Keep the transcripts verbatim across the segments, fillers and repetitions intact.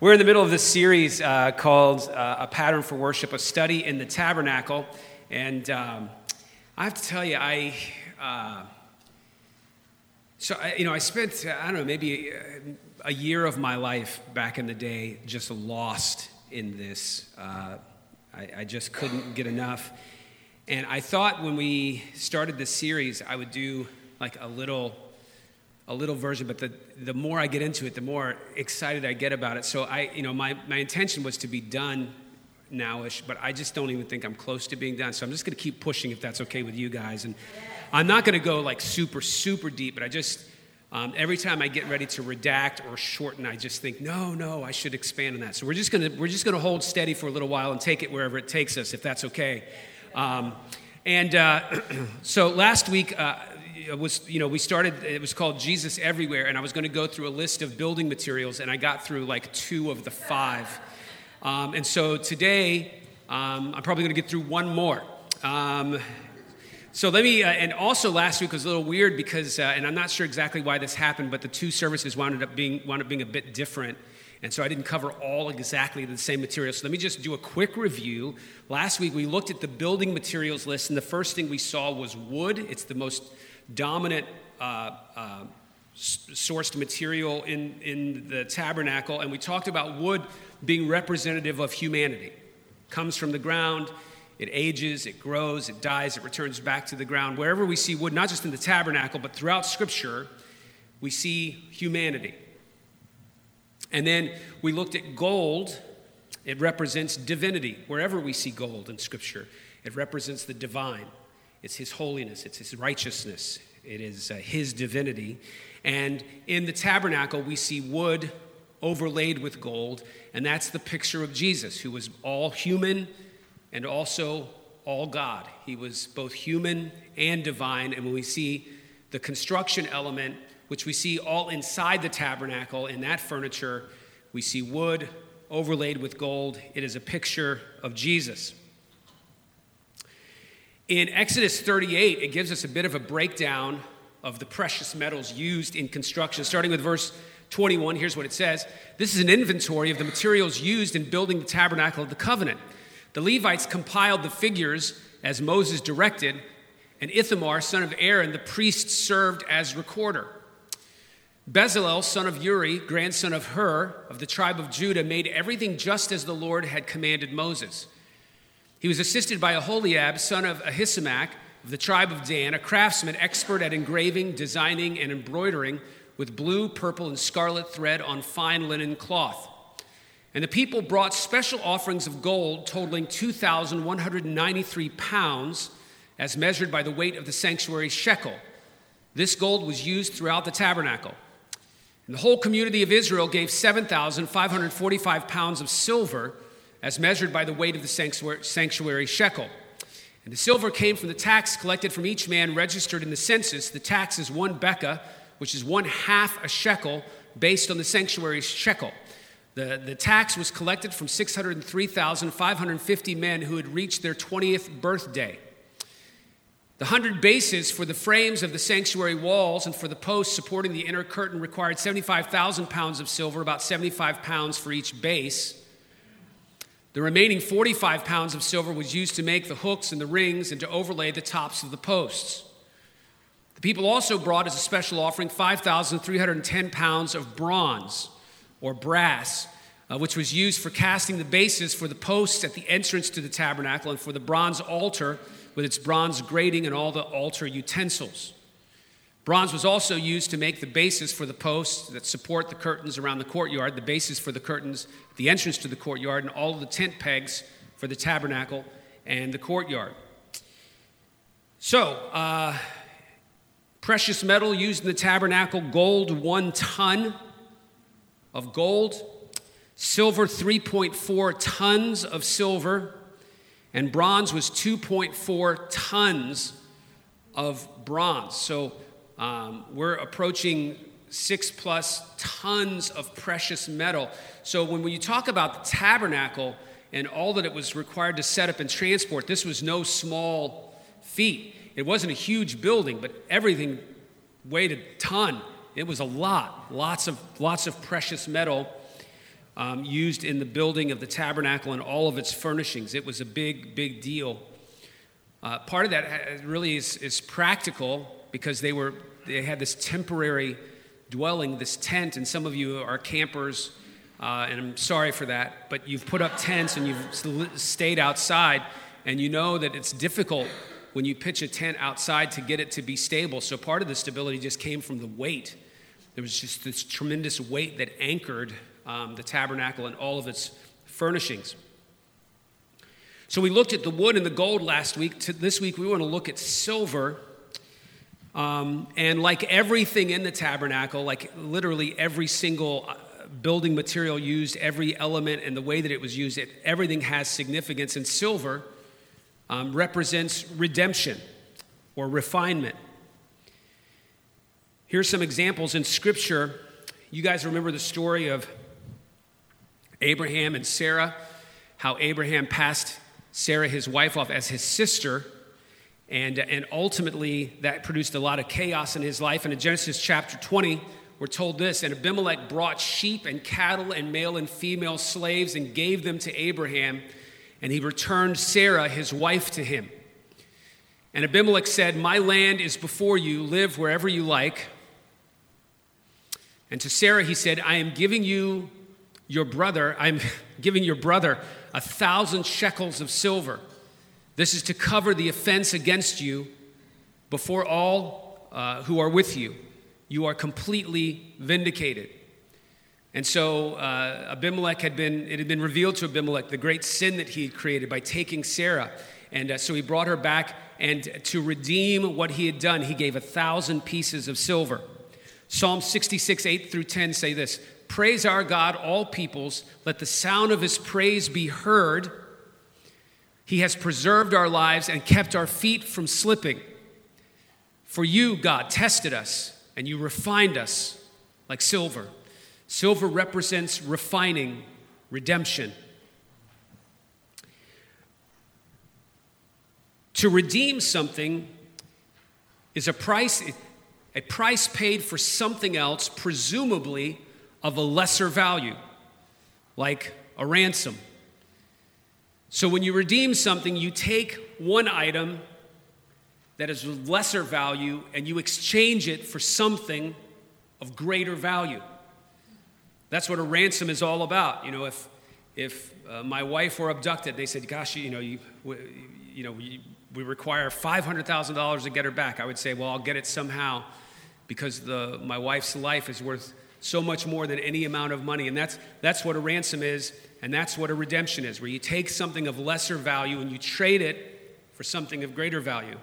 We're in the middle of this series uh, called uh, A Pattern for Worship, a study in the tabernacle. And um, I have to tell you, I, uh, so I, you know, I spent, I don't know, maybe a, a year of my life back in the day just lost in this. Uh, I, I just couldn't get enough. And I thought when we started this series, I would do like a little a little version, but the, the more I get into it, the more excited I get about it. So I, you know, my, my intention was to be done now-ish, but I just don't even think I'm close to being done. So I'm just going to keep pushing if that's okay with you guys. And I'm not going to go like super, super deep, but I just, um, every time I get ready to redact or shorten, I just think, no, no, I should expand on that. So we're just going to, we're just going to hold steady for a little while and take it wherever it takes us, if that's okay. Um, and uh, so last week, uh, It was, you know, we started, it was called Jesus Everywhere, and I was going to go through a list of building materials, and I got through like two of the five. Um, and so today, um, I'm probably going to get through one more. Um, so let me, uh, and also last week was a little weird because, uh, and I'm not sure exactly why this happened, but the two services wound up being, wound up being a bit different. And so I didn't cover all exactly the same material. So let me just do a quick review. Last week, we looked at the building materials list, and the first thing we saw was wood. It's the most dominant uh, uh, sourced material in, in the tabernacle, and we talked about wood being representative of humanity. It comes from the ground, it ages, it grows, it dies, it returns back to the ground. Wherever we see wood, not just in the tabernacle, but throughout Scripture, we see humanity. And then we looked at gold. It represents divinity. Wherever we see gold in Scripture, it represents the divine. It's his holiness, it's his righteousness, it is uh, his divinity. And in the tabernacle, we see wood overlaid with gold, and that's the picture of Jesus, who was all human and also all God. He was both human and divine, and when we see the construction element, which we see all inside the tabernacle, in that furniture, we see wood overlaid with gold. It is a picture of Jesus. In Exodus thirty-eight, it gives us a bit of a breakdown of the precious metals used in construction. Starting with verse twenty-one, here's what it says. This is an inventory of the materials used in building the tabernacle of the covenant. The Levites compiled the figures as Moses directed, and Ithamar, son of Aaron, the priest, served as recorder. Bezalel, son of Uri, grandson of Hur, of the tribe of Judah, made everything just as the Lord had commanded Moses. He was assisted by Aholiab, son of Ahisamach, of the tribe of Dan, a craftsman expert at engraving, designing, and embroidering with blue, purple, and scarlet thread on fine linen cloth. And the people brought special offerings of gold totaling two thousand one hundred ninety-three pounds, as measured by the weight of the sanctuary shekel. This gold was used throughout the tabernacle. And the whole community of Israel gave seven thousand five hundred forty-five pounds of silver, as measured by the weight of the sanctuary, sanctuary shekel. And the silver came from the tax collected from each man registered in the census. The tax is one beka, which is one half a shekel, based on the sanctuary shekel. The, the tax was collected from six hundred three thousand five hundred fifty men who had reached their twentieth birthday. The hundred bases for the frames of the sanctuary walls and for the posts supporting the inner curtain required seventy-five thousand pounds of silver, about seventy-five pounds for each base. The remaining forty-five pounds of silver was used to make the hooks and the rings and to overlay the tops of the posts. The people also brought as a special offering five thousand three hundred ten pounds of bronze or brass, uh, which was used for casting the bases for the posts at the entrance to the tabernacle and for the bronze altar with its bronze grating and all the altar utensils. Bronze was also used to make the bases for the posts that support the curtains around the courtyard, the bases for the curtains at the entrance to the courtyard, and all of the tent pegs for the tabernacle and the courtyard. So, uh, precious metal used in the tabernacle: gold, one ton of gold; silver, three point four tons of silver; and bronze was two point four tons of bronze. So, Um, we're approaching six plus tons of precious metal. So when you talk about the tabernacle and all that it was required to set up and transport, this was no small feat. It wasn't a huge building, but everything weighed a ton. It was a lot, lots of lots of precious metal um, used in the building of the tabernacle and all of its furnishings. It was a big, big deal. Uh, part of that really is, is practical because they were they had this temporary dwelling, this tent, and some of you are campers, uh, and I'm sorry for that, but you've put up tents and you've stayed outside, and you know that it's difficult when you pitch a tent outside to get it to be stable. So part of the stability just came from the weight. There was just this tremendous weight that anchored um, the tabernacle and all of its furnishings. So we looked at the wood and the gold last week. To this week, we want to look at silver. Um, and like everything in the tabernacle, like literally every single building material used, every element and the way that it was used, it, everything has significance. And silver um, represents redemption or refinement. Here's some examples in Scripture. You guys remember the story of Abraham and Sarah, how Abraham passed Sarah, his wife, off as his sister, and, and ultimately that produced a lot of chaos in his life. And in Genesis chapter twenty, we're told this, and Abimelech brought sheep and cattle and male and female slaves and gave them to Abraham, and he returned Sarah, his wife, to him. And Abimelech said, "My land is before you, live wherever you like." And to Sarah he said, "I am giving you your brother, I'm giving your brother a thousand shekels of silver. This is to cover the offense against you before all uh, who are with you. You are completely vindicated." And so uh, Abimelech had been, it had been revealed to Abimelech the great sin that he had created by taking Sarah. And uh, so he brought her back, and to redeem what he had done, he gave a thousand pieces of silver. Psalm sixty-six, eight through ten say this: "Praise our God, all peoples. Let the sound of his praise be heard. He has preserved our lives and kept our feet from slipping. For you, God, tested us, and you refined us like silver." Silver represents refining, redemption. To redeem something is a price, a price paid for something else, presumably of a lesser value, like a ransom. So when you redeem something, you take one item that is of lesser value and you exchange it for something of greater value. That's what a ransom is all about. You know, if if uh, my wife were abducted, they said, "Gosh, you know, you we, you know, we, we require five hundred thousand dollars to get her back." I would say, "Well, I'll get it somehow, because the my wife's life is worth so much more than any amount of money." And that's that's what a ransom is, and that's what a redemption is, where you take something of lesser value and you trade it for something of greater value.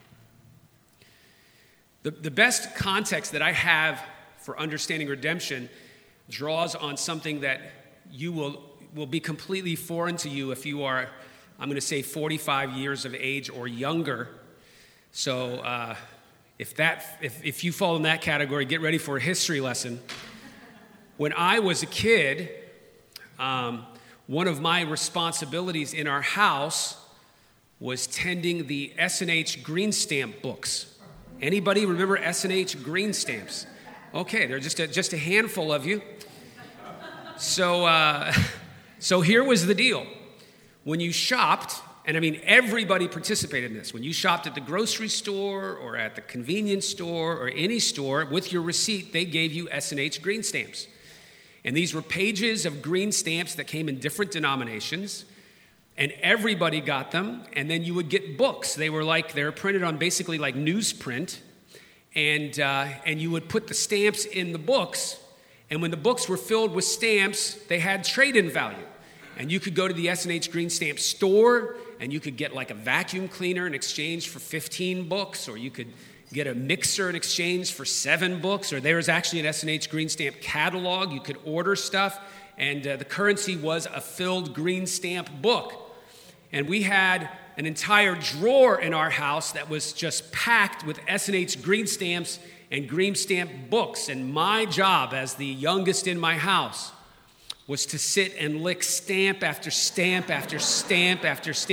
The, the best context that I have for understanding redemption draws on something that you will, will be completely foreign to you if you are, I'm going to say, forty-five years of age or younger. So uh, if that if, if you fall in that category, get ready for a history lesson. When I was a kid, um, one of my responsibilities in our house was tending the S and H green stamp books. Anybody remember S and H green stamps? Okay, they're just a, just a handful of you. So, uh, so here was the deal. When you shopped, and I mean everybody participated in this, when you shopped at the grocery store or at the convenience store or any store, with your receipt, they gave you S and H green stamps. And these were pages of green stamps that came in different denominations, and everybody got them. And then you would get books. They were like, they were printed on basically like newsprint. And uh, and you would put the stamps in the books, and when the books were filled with stamps, they had trade-in value. And you could go to the S and H Green Stamp store, and you could get like a vacuum cleaner in exchange for fifteen books, or you could get a mixer in exchange for seven books, or there was actually an S and H Green Stamp catalog. You could order stuff, and uh, the currency was a filled green stamp book. And we had an entire drawer in our house that was just packed with S and H green stamps and green stamp books. And my job as the youngest in my house was to sit and lick stamp after stamp after stamp after stamp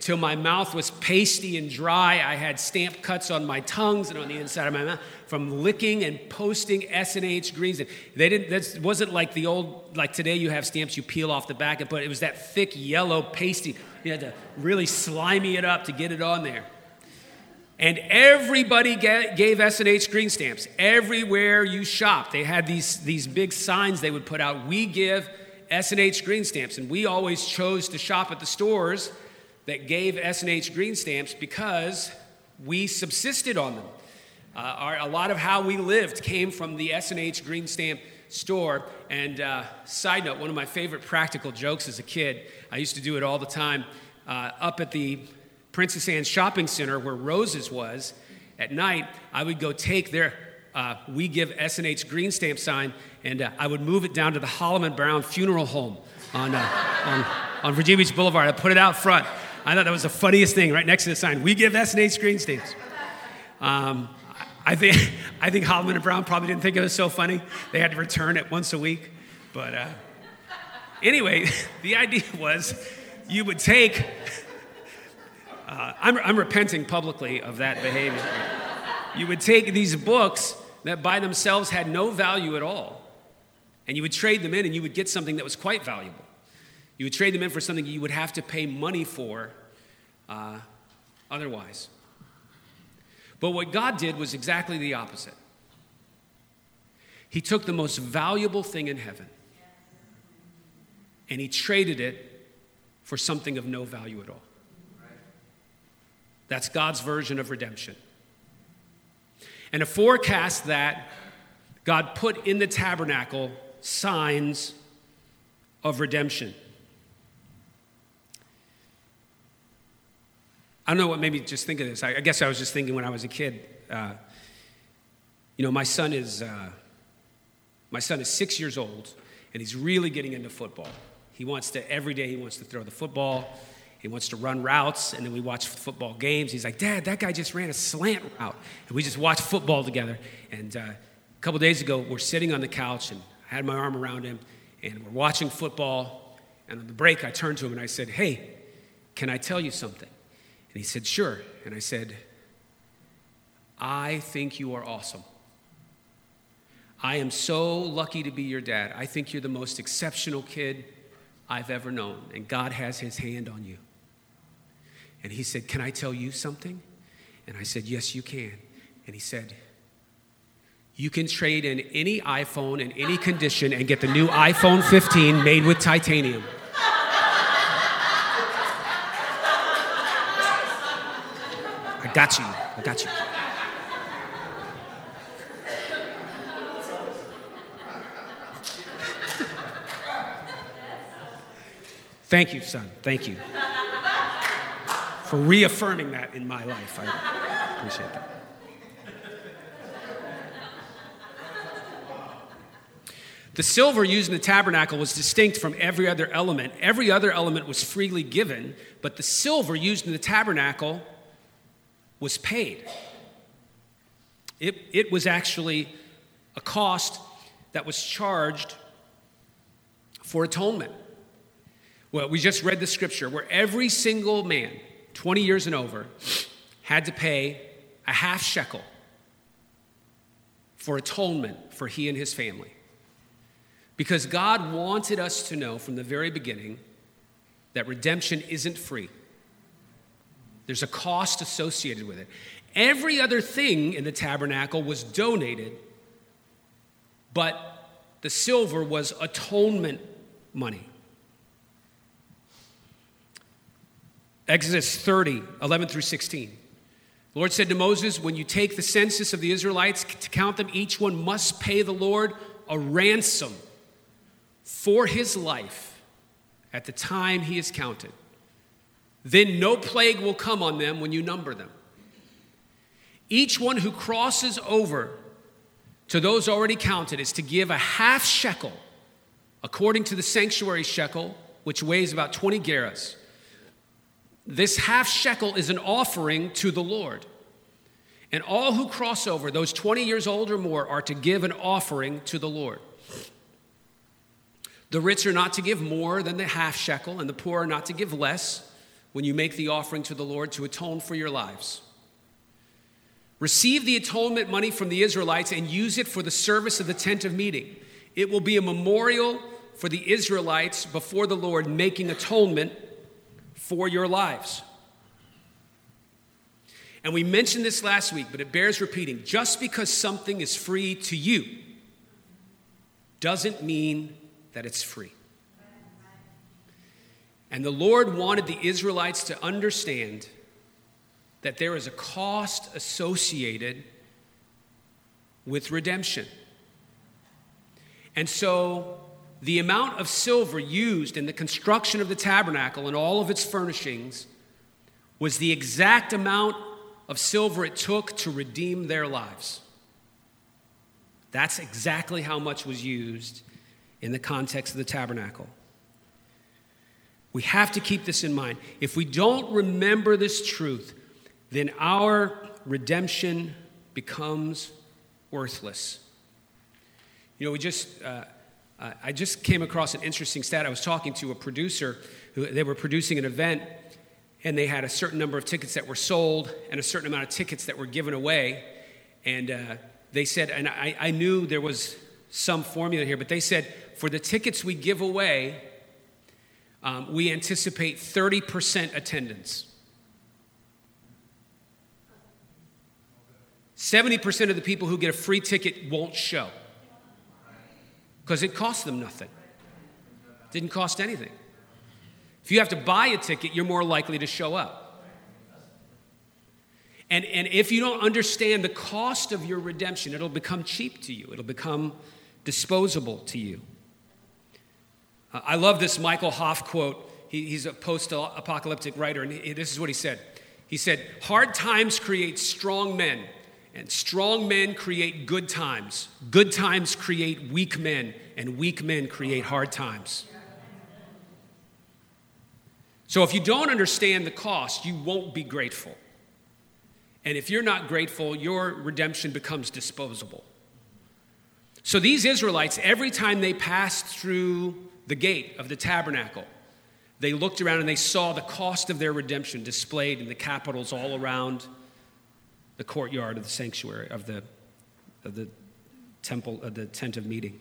till my mouth was pasty and dry. I had stamp cuts on my tongues and on the inside of my mouth from licking and posting S and H green stamps. They didn't, that wasn't like the old, like today you have stamps you peel off the back, but it was that thick yellow pasty. You had to really slimy it up to get it on there. And everybody gave S and H green stamps. Everywhere you shop, they had these, these big signs they would put out, we give S and H green stamps. And we always chose to shop at the stores that gave S and H green stamps because we subsisted on them. Uh, our, a lot of how we lived came from the S and H green stamp store. And uh, side note, one of my favorite practical jokes as a kid, I used to do it all the time, uh, up at the Princess Anne Shopping Center, where Rose's was, at night, I would go take their uh, We Give S and H green stamp sign, and uh, I would move it down to the Holloman Brown Funeral Home on, uh, on, on Virginia Beach Boulevard. I put it out front. I thought that was the funniest thing, right next to the sign, We Give S and H green stamps. Um, I think I think Holloman and Brown probably didn't think it was so funny. They had to return it once a week. But uh, anyway, the idea was you would take... Uh, I'm, I'm repenting publicly of that behavior. You would take these books that by themselves had no value at all, and you would trade them in, and you would get something that was quite valuable. You would trade them in for something you would have to pay money for uh, otherwise. But what God did was exactly the opposite. He took the most valuable thing in heaven, and he traded it for something of no value at all. That's God's version of redemption. And to forecast that, God put in the tabernacle signs of redemption. I don't know what made me just think of this. I, I guess I was just thinking when I was a kid. Uh, you know, my son is uh, my son is six years old, and he's really getting into football. He wants to every day. He wants to throw the football. He wants to run routes, and then we watch football games. He's like, Dad, that guy just ran a slant route. And we just watch football together. And uh, a couple days ago, we're sitting on the couch, and I had my arm around him, and we're watching football. And on the break, I turned to him, and I said, hey, can I tell you something? And he said, sure. And I said, I think you are awesome. I am so lucky to be your dad. I think you're the most exceptional kid I've ever known, and God has his hand on you. And he said, can I tell you something? And I said, yes, you can. And he said, you can trade in any iPhone in any condition and get the new iPhone fifteen made with titanium. I got you. I got you. Thank you, son. Thank you for reaffirming that in my life. I appreciate that. The silver used in the tabernacle was distinct from every other element. Every other element was freely given, but the silver used in the tabernacle was paid. It, it was actually a cost that was charged for atonement. Well, we just read the scripture where every single man, twenty years and over, had to pay a half shekel for atonement for he and his family. Because God wanted us to know from the very beginning that redemption isn't free. There's a cost associated with it. Every other thing in the tabernacle was donated, but the silver was atonement money. Exodus thirty, eleven through sixteen. The Lord said to Moses, when you take the census of the Israelites to count them, each one must pay the Lord a ransom for his life at the time he is counted. Then no plague will come on them when you number them. Each one who crosses over to those already counted is to give a half shekel, according to the sanctuary shekel, which weighs about twenty gerahs. This half shekel is an offering to the Lord. And all who cross over, those twenty years old or more, are to give an offering to the Lord. The rich are not to give more than the half shekel, and the poor are not to give less. when you make the offering to the Lord to atone for your lives. Receive the atonement money from the Israelites and use it for the service of the tent of meeting. It will be a memorial for the Israelites before the Lord, making atonement for your lives. And we mentioned this last week, but it bears repeating. Just because something is free to you doesn't mean that it's free. And the Lord wanted the Israelites to understand that there is a cost associated with redemption. And so the amount of silver used in the construction of the tabernacle and all of its furnishings was the exact amount of silver it took to redeem their lives. That's exactly how much was used in the context of the tabernacle. We have to keep this in mind. If we don't remember this truth, then our redemption becomes worthless. You know, we just, uh, I just came across an interesting stat. I was talking to a producer who, they were producing an event, and they had a certain number of tickets that were sold and a certain amount of tickets that were given away. And uh, they said, and I, I knew there was some formula here, but they said, for the tickets we give away, um, we anticipate thirty percent attendance. seventy percent of the people who get a free ticket won't show because it costs them nothing. It didn't cost anything. If you have to buy a ticket, you're more likely to show up. And, and if you don't understand the cost of your redemption, it'll become cheap to you. It'll become disposable to you. Uh, I love this Michael Hoff quote. He, he's a post-apocalyptic writer, and he, this is what he said. He said, "Hard times create strong men, and strong men create good times. Good times create weak men, and weak men create hard times." So if you don't understand the cost, you won't be grateful. And if you're not grateful, your redemption becomes disposable. So these Israelites, every time they passed through the gate of the tabernacle, they looked around and they saw the cost of their redemption displayed in the capitals all around the courtyard of the sanctuary, of the, of the temple, of the tent of meeting.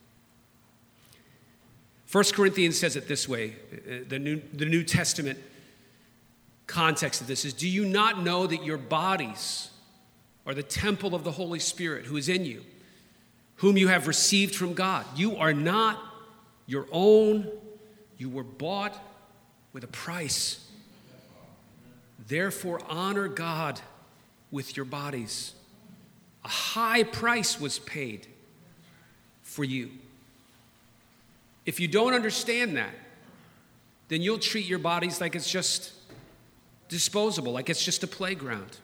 First Corinthians says it this way, the New, the New Testament context of this is, do you not know that your bodies are the temple of the Holy Spirit who is in you, whom you have received from God? You are not your own. You were bought with a price. Therefore, honor God with your bodies. A high price was paid for you. If you don't understand that, then you'll treat your bodies like it's just disposable, like it's just a playground.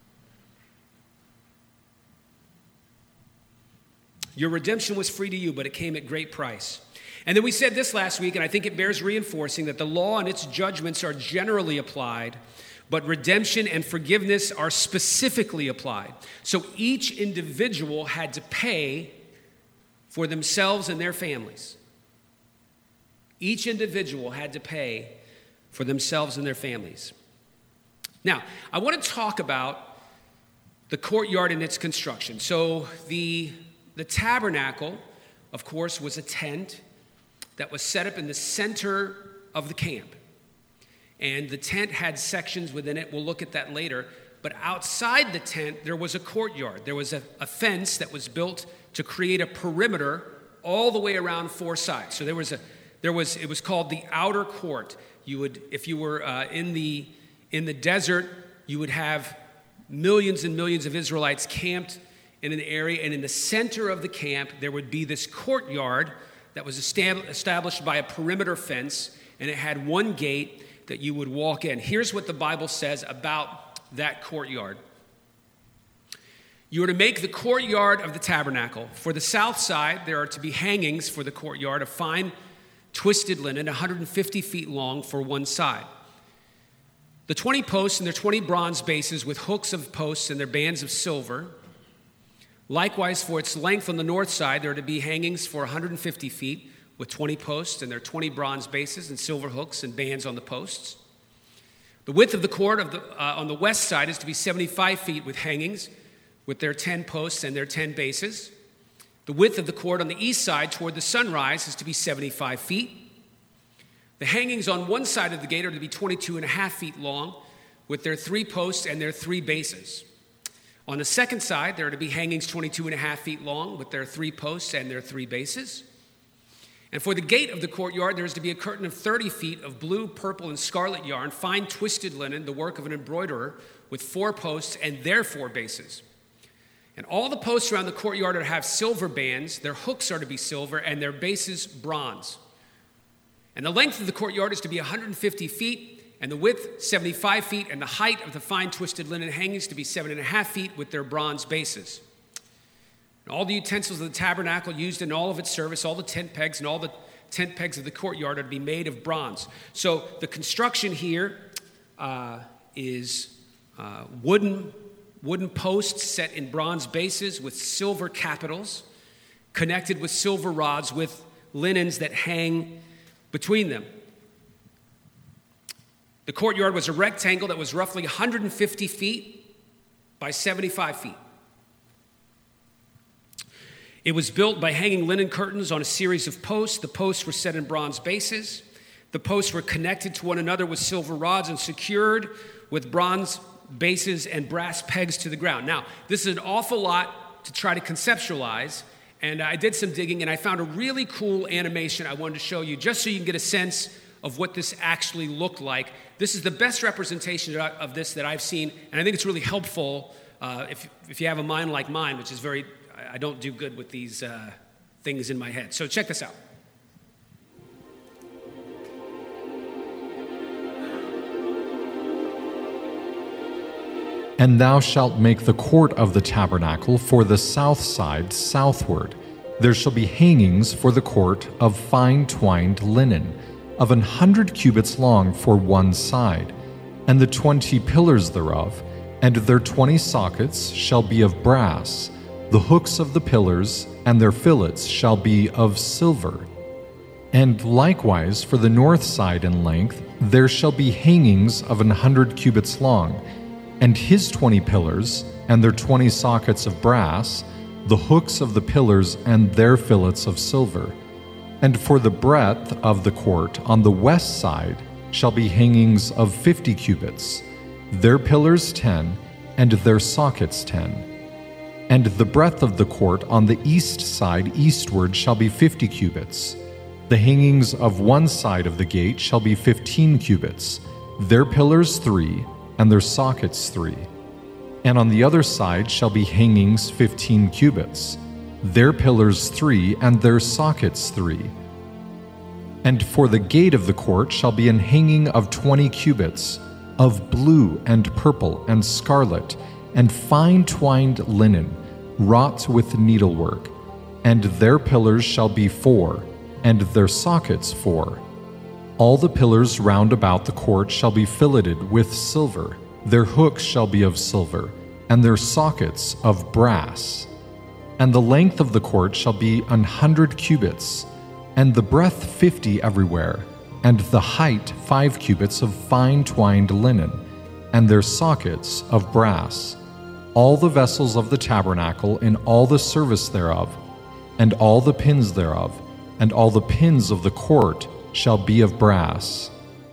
Your redemption was free to you, but it came at great price. And then we said this last week, and I think it bears reinforcing, that the law and its judgments are generally applied, but redemption and forgiveness are specifically applied. So each individual had to pay for themselves and their families. Each individual had to pay for themselves and their families. Now, I want to talk about the courtyard and its construction. So the, the tabernacle, of course, was a tent that was set up in the center of the camp. And the tent had sections within it. We'll look at that later. But outside the tent, there was a courtyard. There was a, a fence that was built to create a perimeter all the way around four sides. So there was a There was, it was called the outer court. You would, if you were uh, in the in the desert, you would have millions and millions of Israelites camped in an area, and in the center of the camp, there would be this courtyard that was established by a perimeter fence, and it had one gate that you would walk in. Here's what the Bible says about that courtyard. You are to make the courtyard of the tabernacle. For the south side, there are to be hangings for the courtyard of fine twisted linen, one hundred fifty feet long for one side. The twenty posts and their twenty bronze bases with hooks of posts and their bands of silver. Likewise, for its length on the north side, there are to be hangings for one hundred fifty feet with twenty posts and their twenty bronze bases and silver hooks and bands on the posts. The width of the court of the, uh, on the west side is to be seventy-five feet with hangings, with their ten posts and their ten bases. The width of the court on the east side toward the sunrise is to be seventy-five feet. The hangings on one side of the gate are to be twenty-two and a half feet long, with their three posts and their three bases. On the second side, there are to be hangings twenty-two and a half feet long, with their three posts and their three bases. And for the gate of the courtyard, there is to be a curtain of thirty feet of blue, purple, and scarlet yarn, fine twisted linen, the work of an embroiderer, with four posts and their four bases. And all the posts around the courtyard are to have silver bands. Their hooks are to be silver, and their bases bronze. And the length of the courtyard is to be one hundred fifty feet, and the width seventy-five feet, and the height of the fine twisted linen hangings to be seven and a half feet with their bronze bases. And all the utensils of the tabernacle used in all of its service, all the tent pegs and all the tent pegs of the courtyard are to be made of bronze. So the construction here uh, is uh, wooden, wooden posts set in bronze bases with silver capitals, connected with silver rods with linens that hang between them. The courtyard was a rectangle that was roughly one hundred fifty feet by seventy-five feet. It was built by hanging linen curtains on a series of posts. The posts were set in bronze bases. The posts were connected to one another with silver rods and secured with bronze bases and brass pegs to the ground. Now, this is an awful lot to try to conceptualize. And I did some digging, and I found a really cool animation I wanted to show you, just so you can get a sense of what this actually looked like. This is the best representation of this that I've seen, and I think it's really helpful uh, if, if you have a mind like mine, which is very, I don't do good with these uh, things in my head. So check this out. And thou shalt make the court of the tabernacle for the south side southward. There shall be hangings for the court of fine twined linen, of an hundred cubits long for one side, and the twenty pillars thereof, and their twenty sockets shall be of brass. The hooks of the pillars and their fillets shall be of silver. And likewise for the north side in length, there shall be hangings of an hundred cubits long, and his twenty pillars, and their twenty sockets of brass, the hooks of the pillars and their fillets of silver. And for the breadth of the court on the west side shall be hangings of fifty cubits, their pillars ten, and their sockets ten. And the breadth of the court on the east side eastward shall be fifty cubits. The hangings of one side of the gate shall be fifteen cubits, their pillars three, and their sockets three. And on the other side shall be hangings fifteen cubits, their pillars three, and their sockets three. And for the gate of the court shall be an hanging of twenty cubits, of blue and purple and scarlet, and fine twined linen, wrought with needlework. And their pillars shall be four, and their sockets four. All the pillars round about the court shall be filleted with silver. Their hooks shall be of silver, and their sockets of brass. And the length of the court shall be an hundred cubits, and the breadth fifty everywhere, and the height five cubits of fine twined linen, and their sockets of brass. All the vessels of the tabernacle in all the service thereof, and all the pins thereof, and all the pins of the court shall be of brass.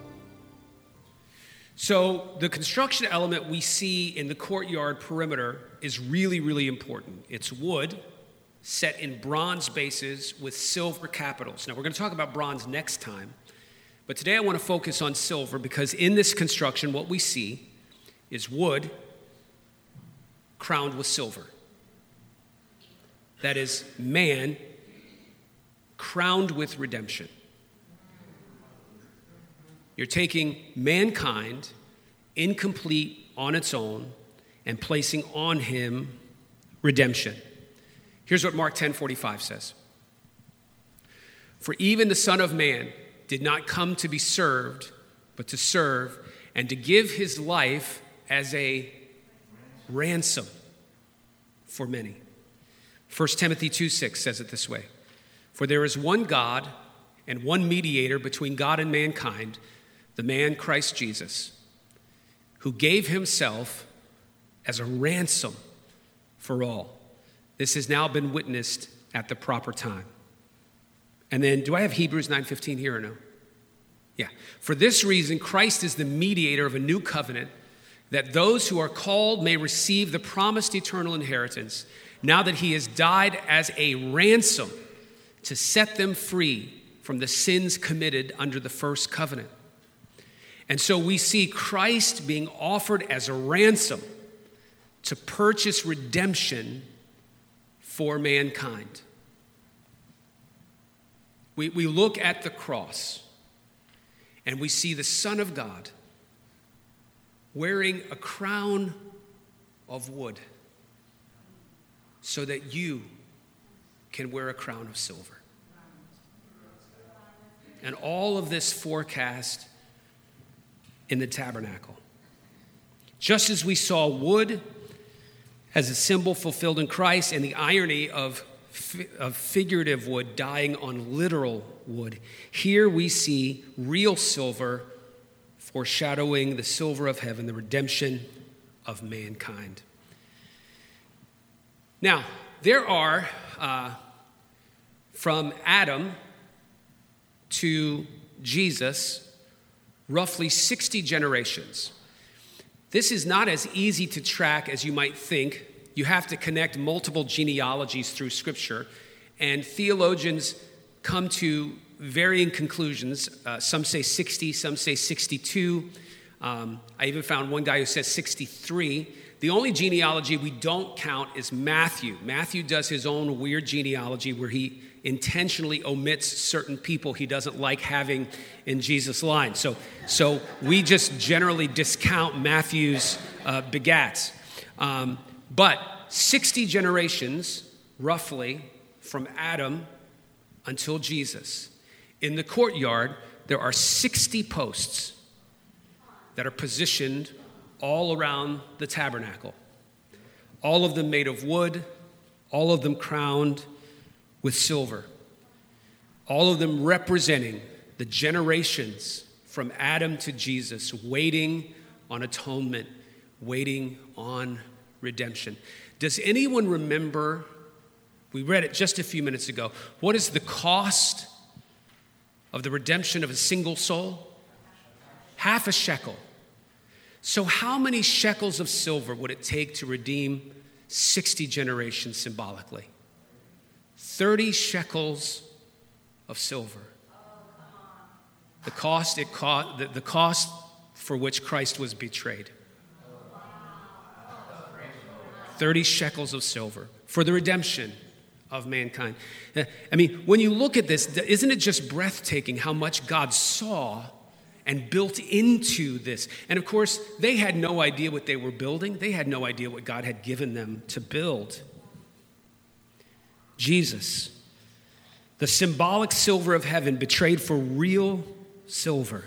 So the construction element we see in the courtyard perimeter is really, really important. It's wood set in bronze bases with silver capitals. Now, we're going to talk about bronze next time, but today I want to focus on silver because in this construction, what we see is wood crowned with silver. That is, man crowned with redemption. You're taking mankind, incomplete on its own, and placing on him redemption. Here's what Mark ten forty-five says. For even the Son of Man did not come to be served, but to serve, and to give his life as a ransom for many. First Timothy two six says it this way. For there is one God and one mediator between God and mankind, the man Christ Jesus, who gave himself as a ransom for all. This has now been witnessed at the proper time. And then, do I have Hebrews nine fifteen here or no? Yeah. For this reason, Christ is the mediator of a new covenant, that those who are called may receive the promised eternal inheritance, now that he has died as a ransom to set them free from the sins committed under the first covenant. And so we see Christ being offered as a ransom to purchase redemption for mankind. We, we look at the cross and we see the Son of God wearing a crown of wood so that you can wear a crown of silver. And all of this forecast in the tabernacle. Just as we saw wood as a symbol fulfilled in Christ, and the irony of, of figurative wood dying on literal wood, here we see real silver foreshadowing the silver of heaven, the redemption of mankind. Now, there are, uh, from Adam to Jesus, roughly sixty generations. This is not as easy to track as you might think. You have to connect multiple genealogies through Scripture, and theologians come to varying conclusions. Uh, some say sixty, some say sixty-two. Um, I even found one guy who says sixty-three. The only genealogy we don't count is Matthew. Matthew does his own weird genealogy where he intentionally omits certain people he doesn't like having in Jesus' line. So, so we just generally discount Matthew's uh, begats. Um, but sixty generations, roughly, from Adam until Jesus. In the courtyard, there are sixty posts that are positioned all around the tabernacle. All of them made of wood, all of them crowned with silver. All of them representing the generations from Adam to Jesus, waiting on atonement, waiting on redemption. Does anyone remember, we read it just a few minutes ago, what is the cost of the redemption of a single soul? Half a shekel. So how many shekels of silver would it take to redeem sixty generations symbolically? thirty shekels of silver. The cost it cost, the, the cost for which Christ was betrayed. thirty shekels of silver for the redemption of mankind. I mean, when you look at this, isn't it just breathtaking how much God saw and built into this? And of course, they had no idea what they were building. They had no idea what God had given them to build. Jesus, the symbolic silver of heaven, betrayed for real silver.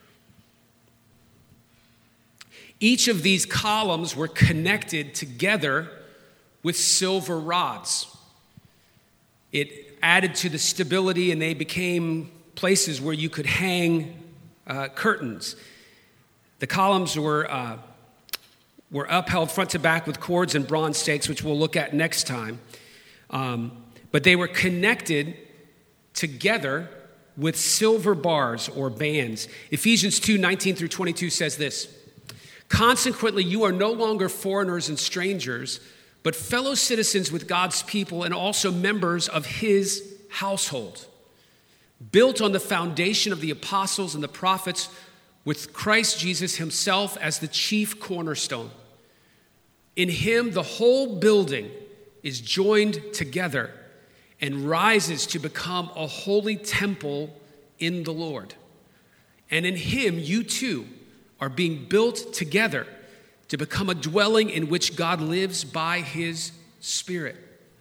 Each of these columns were connected together with silver rods. It added to the stability, and they became places where you could hang uh, curtains. The columns were uh, were upheld front to back with cords and bronze stakes, which we'll look at next time. Um, but they were connected together with silver bars or bands. Ephesians two nineteen through twenty-two says this: "Consequently, you are no longer foreigners and strangers, but fellow citizens with God's people and also members of his household, built on the foundation of the apostles and the prophets, with Christ Jesus himself as the chief cornerstone. In him, the whole building is joined together and rises to become a holy temple in the Lord. And in him, you too are being built together to become a dwelling in which God lives by his Spirit."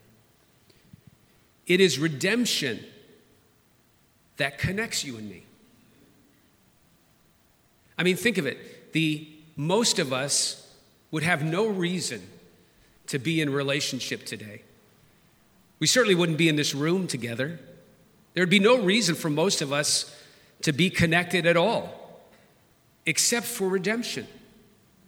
It is redemption that connects you and me. I mean, think of it. The most of us would have no reason to be in relationship today. We certainly wouldn't be in this room together. There would be no reason for most of us to be connected at all, except for redemption.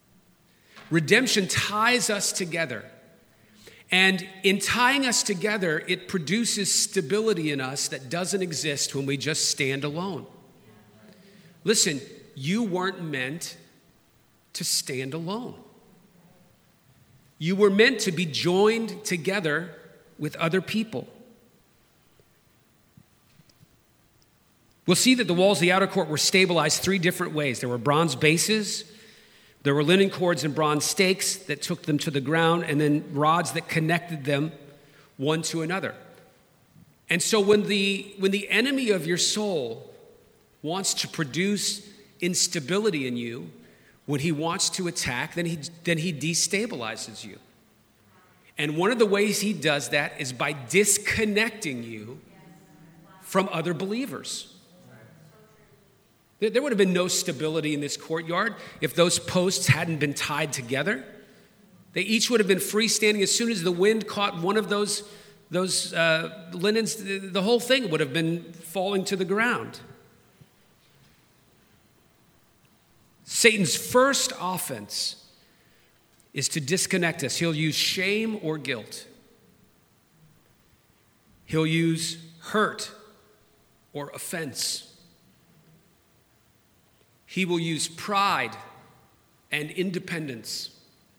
Redemption ties us together. And in tying us together, it produces stability in us that doesn't exist when we just stand alone. Listen, you weren't meant to stand alone. You were meant to be joined together with other people. We'll see that the walls of the outer court were stabilized three different ways. There were bronze bases, there were linen cords and bronze stakes that took them to the ground, and then rods that connected them one to another. And so when the, when the enemy of your soul wants to produce instability in you, when he wants to attack, then he, then he destabilizes you. And one of the ways he does that is by disconnecting you from other believers. There would have been no stability in this courtyard if those posts hadn't been tied together. They each would have been freestanding. As soon as the wind caught one of those, those uh, linens, the whole thing would have been falling to the ground. Satan's first offense is to disconnect us. He'll use shame or guilt. He'll use hurt or offense. He will use pride and independence.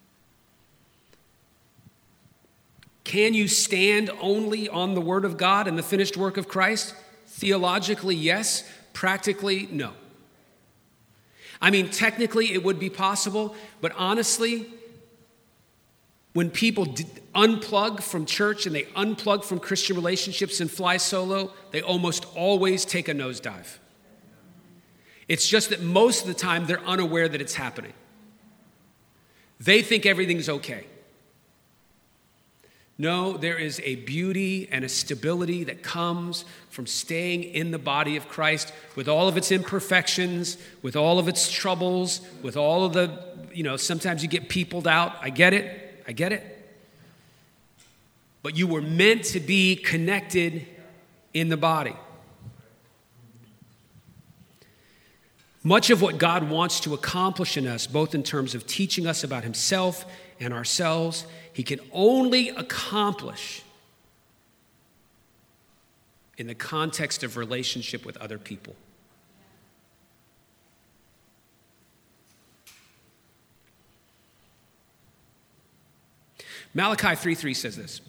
Can you stand only on the Word of God and the finished work of Christ? Theologically, yes. Practically, no. I mean, technically it would be possible, but honestly, when people d- unplug from church and they unplug from Christian relationships and fly solo, they almost always take a nosedive. It's just that most of the time they're unaware that it's happening. They think everything's okay. No, there is a beauty and a stability that comes from staying in the body of Christ with all of its imperfections, with all of its troubles, with all of the, you know, sometimes you get peopled out. I get it. I get it. But you were meant to be connected in the body. Much of what God wants to accomplish in us, both in terms of teaching us about himself and ourselves, he can only accomplish in the context of relationship with other people. Malachi three three says this: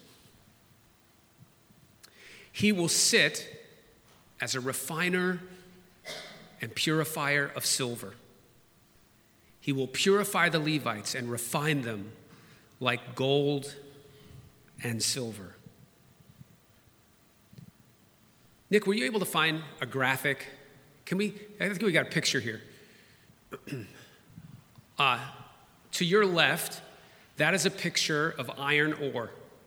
he will sit as a refiner and purifier of silver. He will purify the Levites and refine them like gold and silver. Nick, were you able to find a graphic? Can we, I think we got a picture here. uh, to your left, that is a picture of iron ore.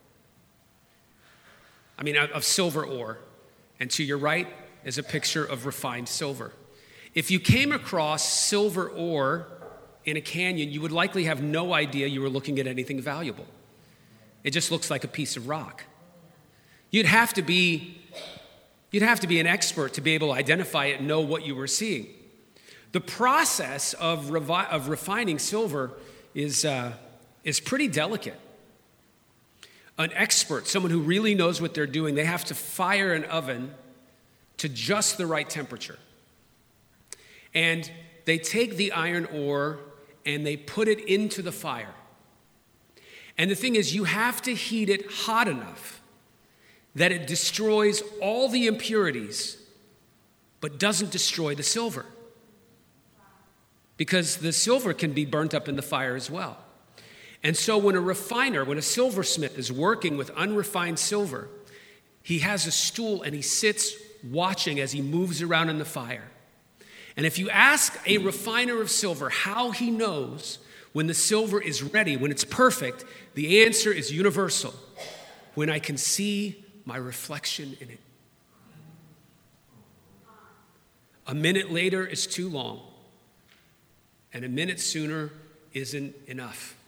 I mean, of silver ore. And to your right is a picture of refined silver. If you came across silver ore in a canyon, you would likely have no idea you were looking at anything valuable. It just looks like a piece of rock. You'd have to be, you'd have to be an expert to be able to identify it and know what you were seeing. The process of, revi- of refining silver is, uh, is pretty delicate. An expert, someone who really knows what they're doing, they have to fire an oven to just the right temperature. And they take the iron ore and they put it into the fire. And the thing is, you have to heat it hot enough that it destroys all the impurities, but doesn't destroy the silver. Because the silver can be burnt up in the fire as well. And so when a refiner, when a silversmith is working with unrefined silver, he has a stool and he sits watching as he moves around in the fire. And if you ask a refiner of silver how he knows when the silver is ready, when it's perfect, the answer is universal. When I can see my reflection in it. A minute later is too long, and a minute sooner isn't enough.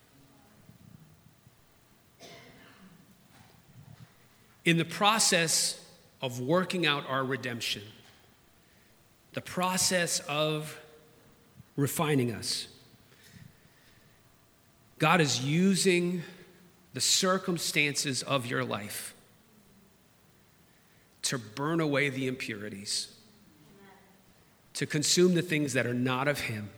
In the process of working out our redemption, the process of refining us, God is using the circumstances of your life to burn away the impurities, to consume the things that are not of him,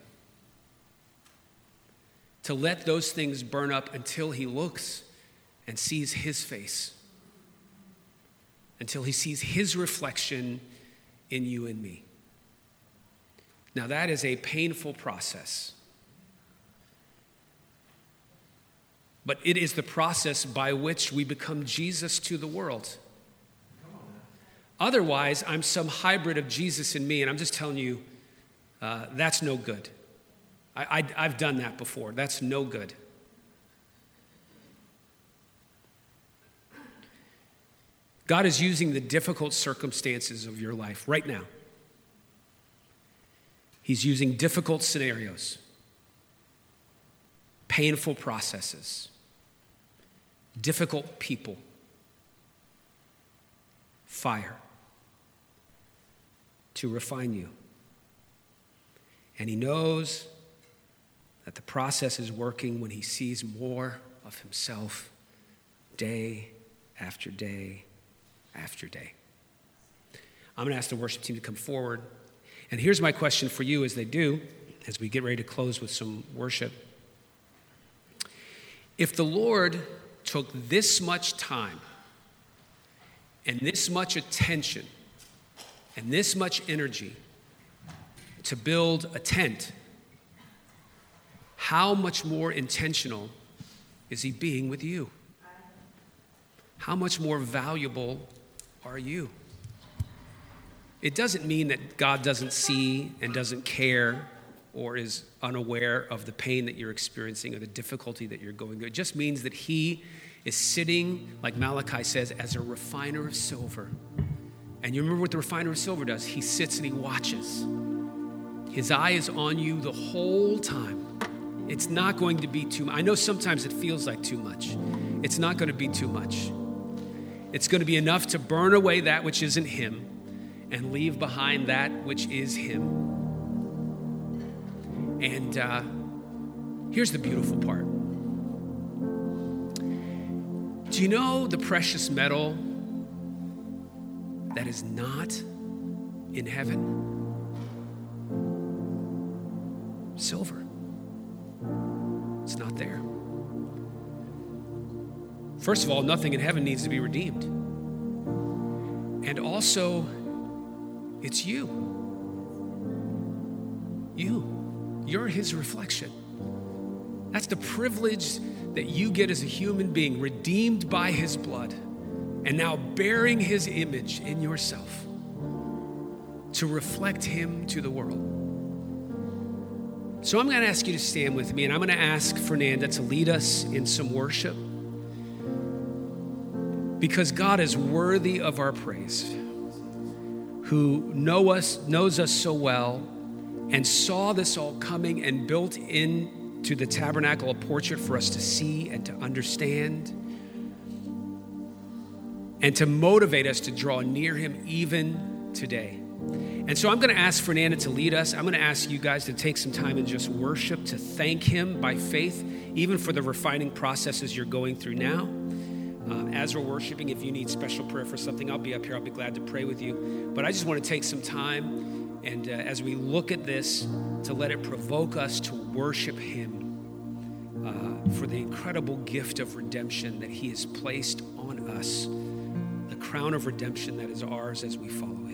to let those things burn up until he looks and sees his face, until he sees his reflection in you and me. Now, that is a painful process. But it is the process by which we become Jesus to the world. Otherwise, I'm some hybrid of Jesus and me, and I'm just telling you, uh, that's no good. I, I, I've done that before. That's no good. God is using the difficult circumstances of your life right now. He's using difficult scenarios, painful processes, difficult people, fire, to refine you. And he knows that the process is working when he sees more of himself day after day after day. I'm going to ask the worship team to come forward. And here's my question for you as they do, as we get ready to close with some worship. If the Lord took this much time and this much attention and this much energy to build a tent, how much more intentional is he being with you? How much more valuable are you? It doesn't mean that God doesn't see and doesn't care or is unaware of the pain that you're experiencing or the difficulty that you're going through. It just means that he is sitting, like Malachi says, as a refiner of silver. And you remember what the refiner of silver does? He sits and he watches. His eye is on you the whole time. It's not going to be too much. I know sometimes it feels like too much. It's not going to be too much. It's going to be enough to burn away that which isn't him and leave behind that which is him. And uh, here's the beautiful part. Do you know the precious metal that is not in heaven? Silver. It's not there. First of all, nothing in heaven needs to be redeemed. And also, it's you. You. You're his reflection. That's the privilege that you get as a human being, redeemed by his blood, and now bearing his image in yourself to reflect him to the world. So I'm going to ask you to stand with me, and I'm going to ask Fernanda to lead us in some worship, because God is worthy of our praise, who know us, knows us so well and saw this all coming and built into the tabernacle a portrait for us to see and to understand and to motivate us to draw near him even today. And so I'm going to ask Fernanda to lead us. I'm going to ask you guys to take some time and just worship, to thank him by faith, even for the refining processes you're going through now. Uh, as we're worshiping, if you need special prayer for something, I'll be up here. I'll be glad to pray with you. But I just want to take some time, and uh, as we look at this, to let it provoke us to worship him uh, for the incredible gift of redemption that he has placed on us, the crown of redemption that is ours as we follow him.